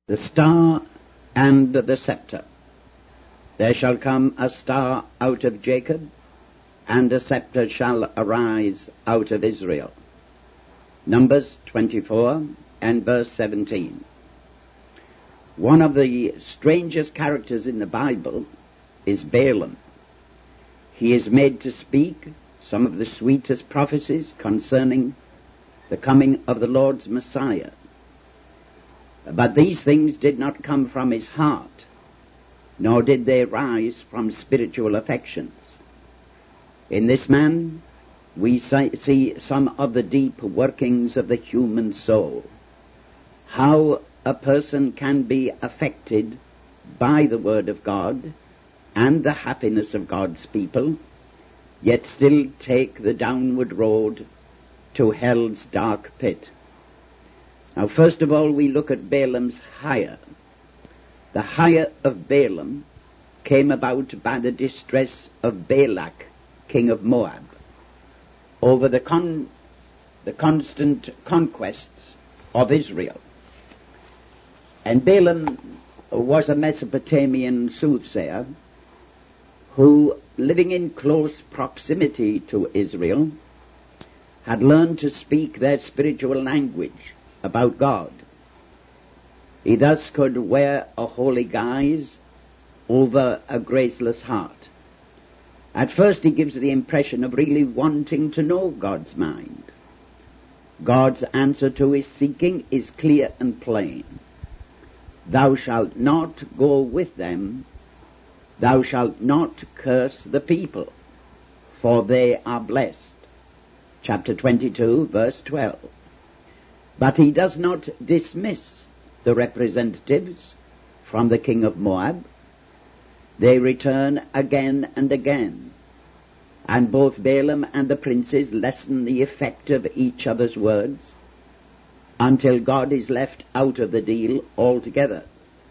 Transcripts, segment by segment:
The star and the scepter. There shall come a star out of Jacob, and a scepter shall arise out of Israel. Numbers 24 and verse 17. One of the strangest characters in the Bible is Balaam. He is made to speak some of the sweetest prophecies concerning the coming of the Lord's Messiah. But these things did not come from his heart, nor did they rise from spiritual affections. In this man we see some of the deep workings of the human soul, how a person can be affected by the Word of God and the happiness of God's people, yet still take the downward road to hell's dark pit. Now, first of all, we look at Balaam's hire. The hire of Balaam came about by the distress of Balak, king of Moab, over the constant conquests of Israel. And Balaam was a Mesopotamian soothsayer who, living in close proximity to Israel, had learned to speak their spiritual language about God. He thus could wear a holy guise over a graceless heart. At first he gives the impression of really wanting to know God's mind. God's answer to his seeking is clear and plain. Thou shalt not go with them, thou shalt not curse the people, for they are blessed. Chapter 22, verse 12. But he does not dismiss the representatives from the king of Moab. They return again and again, and both Balaam and the princes lessen the effect of each other's words until God is left out of the deal altogether.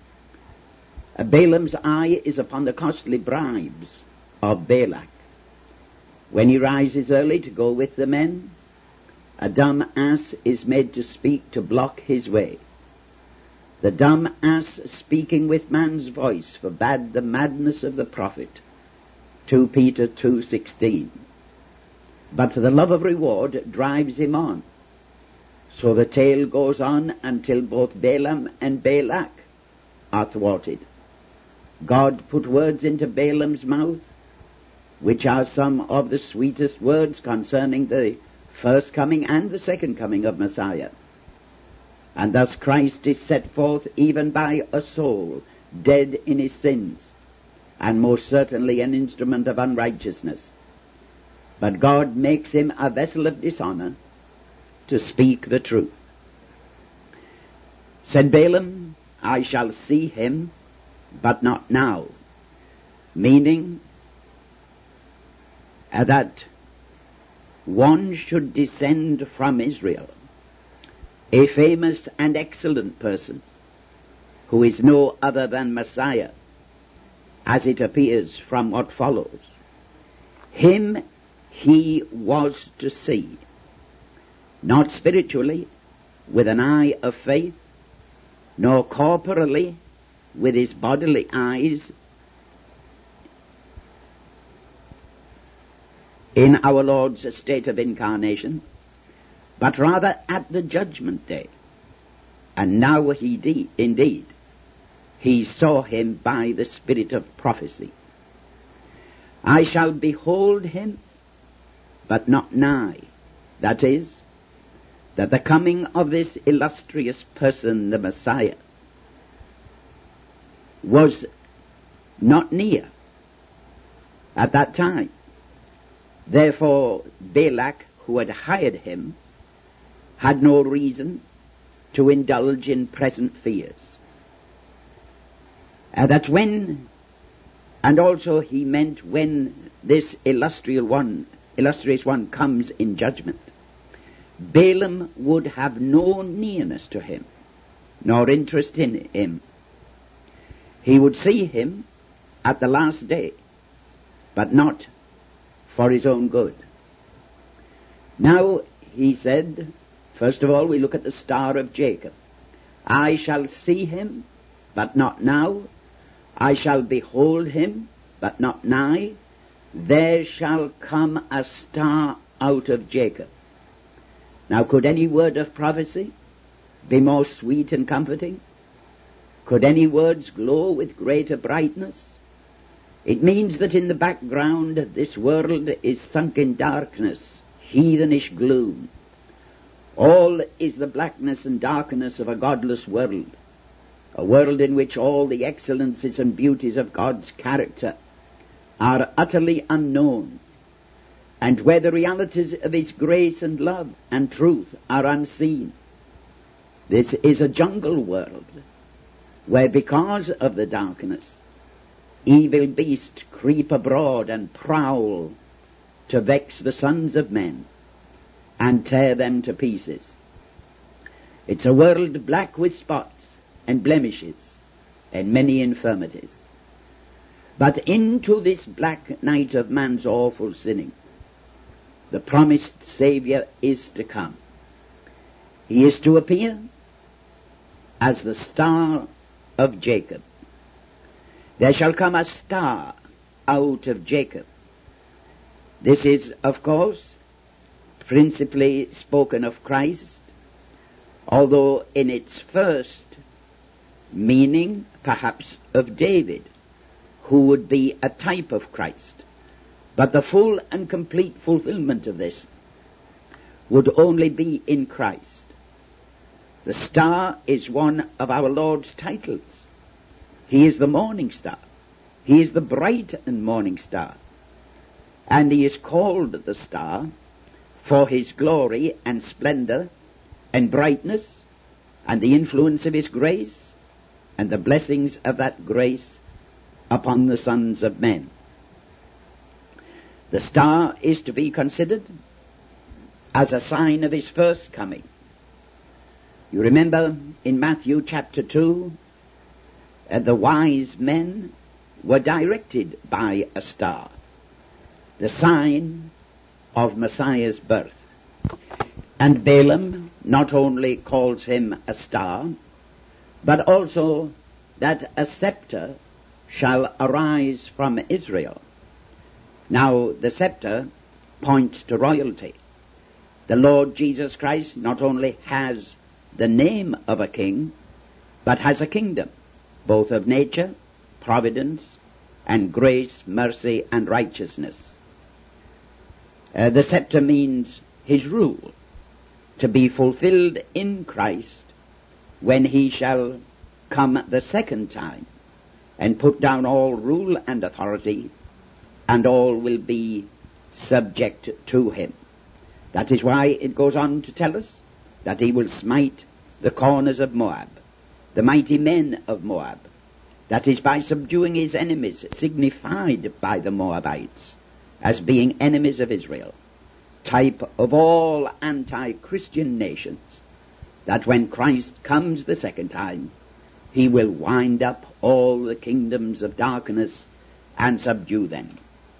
Balaam's eye is upon the costly bribes of Balak. When he rises early to go with the men, a dumb ass is made to speak to block his way. The dumb ass speaking with man's voice forbade the madness of the prophet. 2 Peter 2:16. But the love of reward drives him on. So the tale goes on until both Balaam and Balak are thwarted. God put words into Balaam's mouth, which are some of the sweetest words concerning the first coming and the second coming of Messiah. And thus Christ is set forth even by a soul dead in his sins, and most certainly an instrument of unrighteousness. But God makes him a vessel of dishonor to speak the truth. Said Balaam, I shall see him, but not now. Meaning that one should descend from Israel, a famous and excellent person, who is no other than Messiah, as it appears from what follows. Him he was to see, not spiritually, with an eye of faith, nor corporally, with his bodily eyes, in our Lord's state of incarnation, but rather at the judgment day. And now indeed, he saw him by the spirit of prophecy. I shall behold him, but not nigh. That is, that the coming of this illustrious person, the Messiah, was not near at that time. Therefore, Balak, who had hired him, had no reason to indulge in present fears. That's when, and also he meant when this illustrious one comes in judgment, Balaam would have no nearness to him, nor interest in him. He would see him at the last day, but not for his own good. Now, he said, first of all, we look at the star of Jacob. I shall see him, but not now. I shall behold him, but not nigh. There shall come a star out of Jacob. Now, could any word of prophecy be more sweet and comforting? Could any words glow with greater brightness? It means that in the background this world is sunk in darkness, heathenish gloom. All is the blackness and darkness of a godless world, a world in which all the excellencies and beauties of God's character are utterly unknown, and where the realities of his grace and love and truth are unseen. This is a jungle world, where because of the darkness, evil beasts creep abroad and prowl to vex the sons of men and tear them to pieces. It's a world black with spots and blemishes and many infirmities. But into this black night of man's awful sinning, the promised Saviour is to come. He is to appear as the star of Jacob. There shall come a star out of Jacob. This is, of course, principally spoken of Christ, although in its first meaning, perhaps, of David, who would be a type of Christ. But the full and complete fulfillment of this would only be in Christ. The star is one of our Lord's titles. He is the morning star. He is the bright and morning star. And he is called the star for his glory and splendor and brightness and the influence of his grace and the blessings of that grace upon the sons of men. The star is to be considered as a sign of his first coming. You remember in Matthew chapter 2, the wise men were directed by a star, the sign of Messiah's birth. And Balaam not only calls him a star, but also that a scepter shall arise from Israel. Now, the scepter points to royalty. The Lord Jesus Christ not only has the name of a king, but has a kingdom, both of nature, providence, and grace, mercy, and righteousness. The scepter means his rule, to be fulfilled in Christ when he shall come the second time and put down all rule and authority, and all will be subject to him. That is why it goes on to tell us that he will smite the corners of Moab, the mighty men of Moab. That is by subduing his enemies, signified by the Moabites as being enemies of Israel, type of all anti-Christian nations, that when Christ comes the second time, he will wind up all the kingdoms of darkness and subdue them.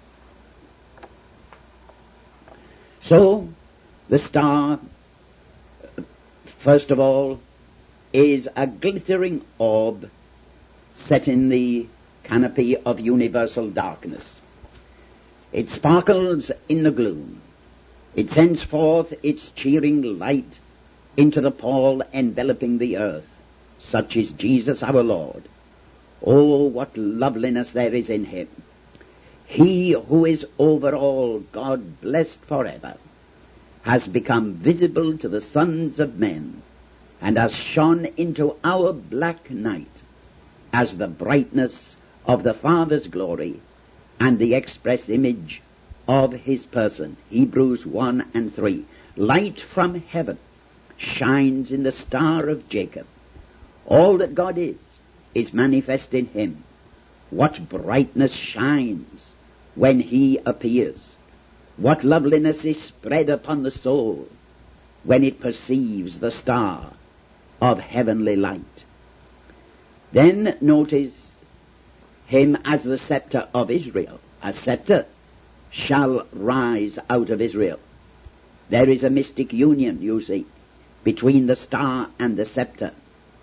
So, the star, first of all, is a glittering orb set in the canopy of universal darkness. It sparkles in the gloom. It sends forth its cheering light into the pall enveloping the earth. Such is Jesus our Lord. Oh, what loveliness there is in him. He who is over all, God blessed forever, has become visible to the sons of men and has shone into our black night as the brightness of the Father's glory and the express image of his person. Hebrews 1 and 3. Light from heaven shines in the star of Jacob. All that God is manifest in him. What brightness shines when he appears. What loveliness is spread upon the soul when it perceives the star of heavenly light. Then notice him as the scepter of Israel. A scepter shall rise out of Israel. There is a mystic union, you see, between the star and the scepter.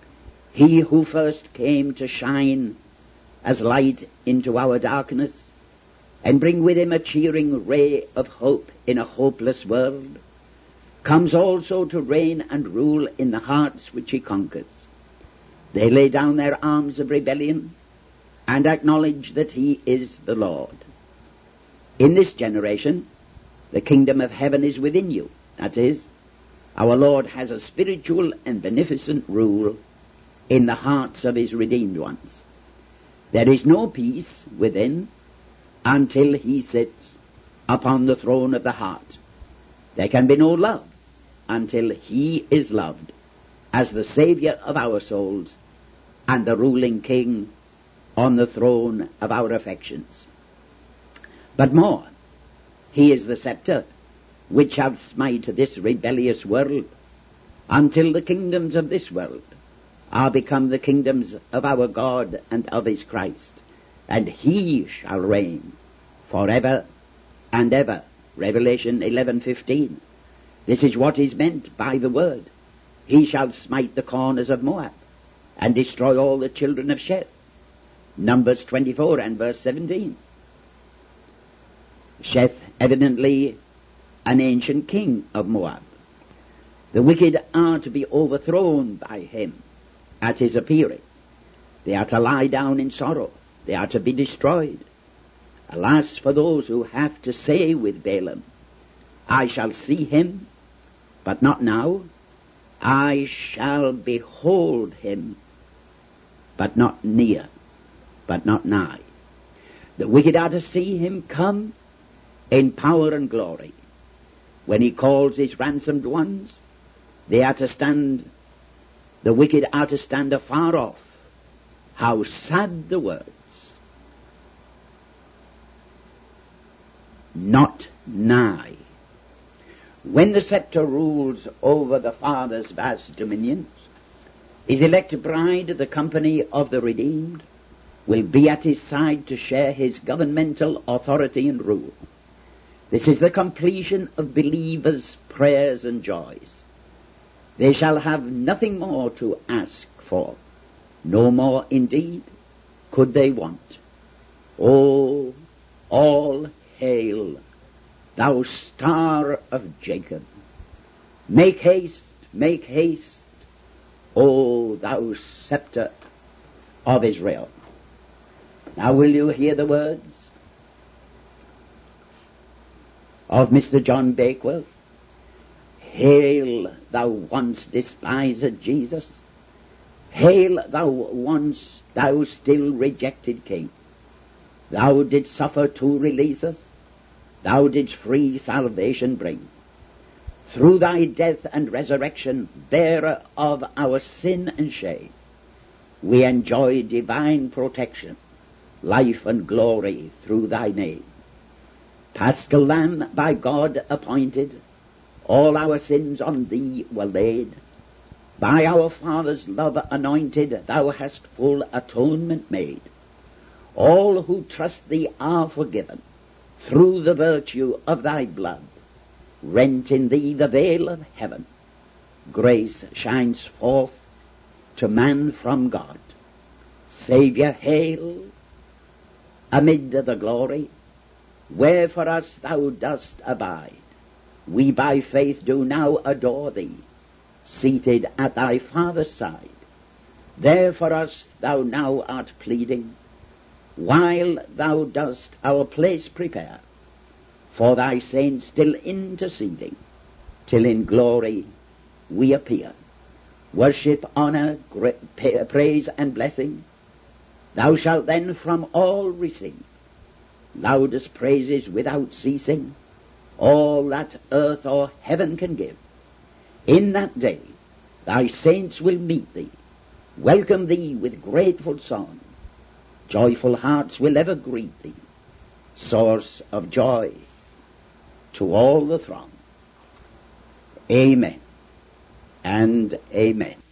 He who first came to shine as light into our darkness and bring with him a cheering ray of hope in a hopeless world, comes also to reign and rule in the hearts which he conquers. They lay down their arms of rebellion and acknowledge that he is the Lord. In this generation, the kingdom of heaven is within you. That is, our Lord has a spiritual and beneficent rule in the hearts of his redeemed ones. There is no peace within until he sits upon the throne of the heart. There can be no love until he is loved as the Saviour of our souls and the ruling King on the throne of our affections. But more, he is the scepter which shall smite this rebellious world until the kingdoms of this world are become the kingdoms of our God and of his Christ, and he shall reign forever and ever. Revelation 11:15. This is what is meant by the word. He shall smite the corners of Moab and destroy all the children of Sheth. Numbers 24 and verse 17. Sheth, evidently an ancient king of Moab. The wicked are to be overthrown by him at his appearing. They are to lie down in sorrow. They are to be destroyed. Alas for those who have to say with Balaam, I shall see him, but not now. I shall behold him, but not near, but not nigh. The wicked are to see him come in power and glory. When he calls his ransomed ones, they are to stand, the wicked are to stand afar off. How sad the words. Not nigh. When the scepter rules over the Father's vast dominions, his elect bride, the company of the redeemed, will be at his side to share his governmental authority and rule. This is the completion of believers' prayers and joys. They shall have nothing more to ask for, no more indeed could they want. Oh, all hail, thou star of Jacob. Make haste, O thou scepter of Israel. Now will you hear the words of Mr. John Bakewell? Hail, thou once despised Jesus. Hail, thou still rejected King. Thou didst suffer to release us. Thou didst free salvation bring. Through thy death and resurrection, bearer of our sin and shame, we enjoy divine protection, life and glory through thy name. Paschal Lamb, by God appointed, all our sins on thee were laid. By our Father's love anointed, thou hast full atonement made. All who trust thee are forgiven through the virtue of thy blood. Rent in thee the veil of heaven. Grace shines forth to man from God. Saviour, hail amid the glory where for us thou dost abide. We by faith do now adore thee, seated at thy Father's side. There for us thou now art pleading, while thou dost our place prepare, for thy saints still interceding, till in glory we appear. Worship, honor, praise, and blessing thou shalt then from all receive. Loudest praises without ceasing, all that earth or heaven can give. In that day thy saints will meet thee, welcome thee with grateful song. Joyful hearts will ever greet thee, source of joy to all the throng. Amen and amen.